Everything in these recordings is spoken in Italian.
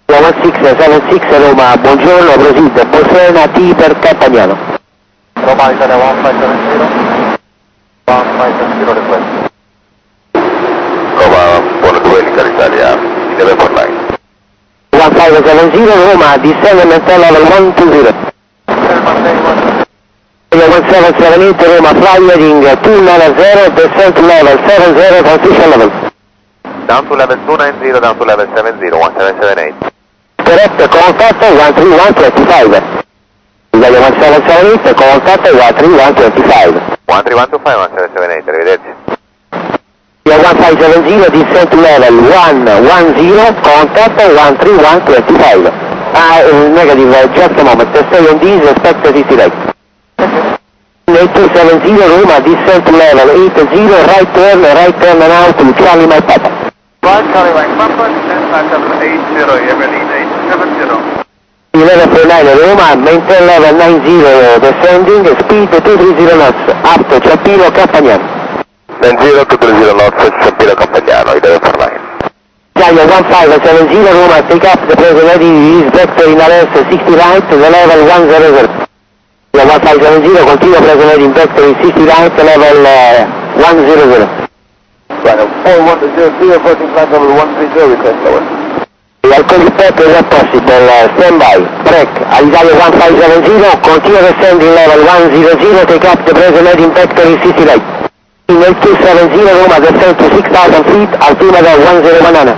1676 Roma, buongiorno, prosegue, Bosena T per Campagnano. Roma Italia 1570, 1570 request. Roma, buona 2, Italia Italia, deve parlare. 1570 Roma, descend and level 120. 1778 Roma, fly heading 290, descend to level 70, transition level. Down to level 290, down to level 70, 1778. Correct, contact 13125. Italia 1778, contact 13125. 13125, 1778, arrivederci. 1570, descend to level 110, contact 13125. Negative, just a moment, stay on this, expect 60 right. 8270 Roma, descend to level 80, right turn now to Charlie My Papa. Right, Charlie Mike Papa, descend 5780, Evelyn 870. 1149 Roma, maintain level 90, descending, speed 230 knots, up to Ciampino Campagnano. 90 to 30 knots, Ciampino Campagnano, deve parlare. Italia 1570 Roma, take up the present heading is vector in arrest 60 right, the level 100. 1570, continue present heading vector in 60 right, level 100. Right, 4100, approaching flight level 130, request lower. I'll call you back as possible, stand by, break, Italia 1570, continue descending level 100, take up the present heading vector in 60 right. In 8270 Roma, descend to 6000 feet, altimeter 101.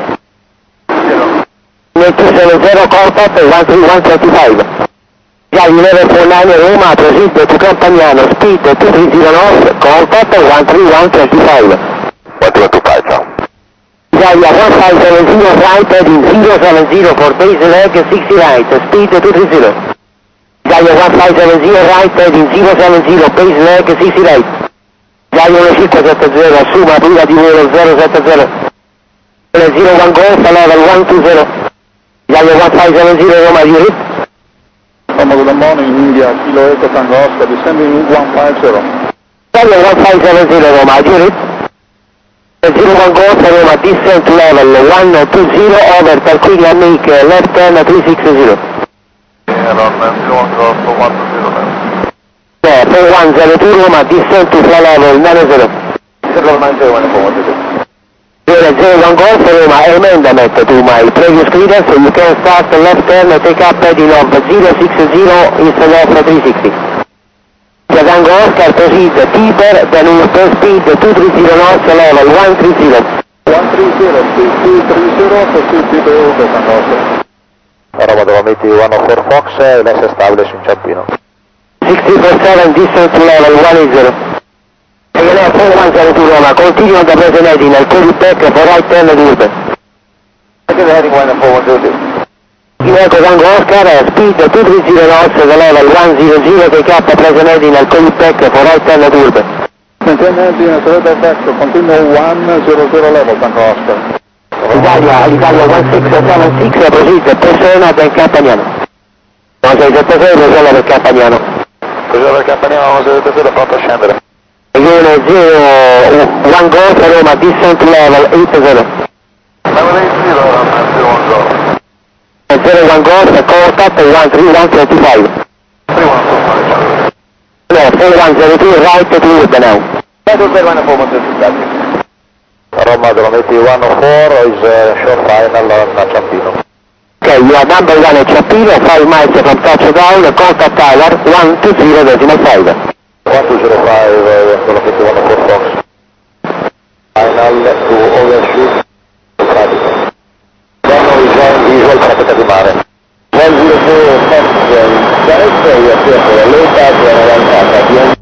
8270, contact 13125. Italia 1149 Roma, proceed to Campagnano, speed 230 knots, contact 13125. 125, ciao. Italia 1570 right heading 070 for base leg 60 right, speed 230. Italia 1570 right heading 070, base leg 60 right. Italia 1570, assuma prima di volo 070. 01 Golf, level 120. Italia 1570 Roma, unit. Roma, good morning, India, Kilo Echo Tango Oscar, descending 150. Italia 1570 Roma, unit. 01 Golf, Roma, descent level 120 over Tarquinia, make left turn 360. And on 01 Golf for 120. 4102 Roma, descent to fly level 90. 01 Golf Roma, amendment to my previous clearance, you can start left turn, take up heading of 060 instead of 360. Tango Oscar, proceed deeper, then will turn speed 230 knots, level 130. 130, speed 230, proceed deeper to Tango Oscar. Roma Dolomiti 104 Fox, LS establish in Ciampino. 6047, descent to level 180. ALF 4102 Roma, continue on the present heading, I'll call you back for right turn to Urban. Second heading 14102. Echo Tango Oscar, speed 230 knots, the level 100, take up present heading, I'll call you back for right turn to Urban. Maintain heading, surrender vector, continue 100 level, Tango Oscar. Italia 1676, proceed, Persona del Campagnano. 1676, Persona del Campagnano. Cosa per Campagnano 170, pronto a scendere. Regione 01 Golf Roma, descent level 80. Level 80, Roma, 01 Golf. 01 Golf, contact 13125. 3145. No, 4102 right to Urban now. Level 14102. Roma Dolomiti 104 is short final on Ciampino. Okay, you are number 1 at Ciampino, 5 miles from touchdown, contact tower 120.5. 1205 Dolomiti 104 Fox. Final to overshoot traffic. Then visual traffic di mare. 100 Fox, direct, you are here for a low pass and around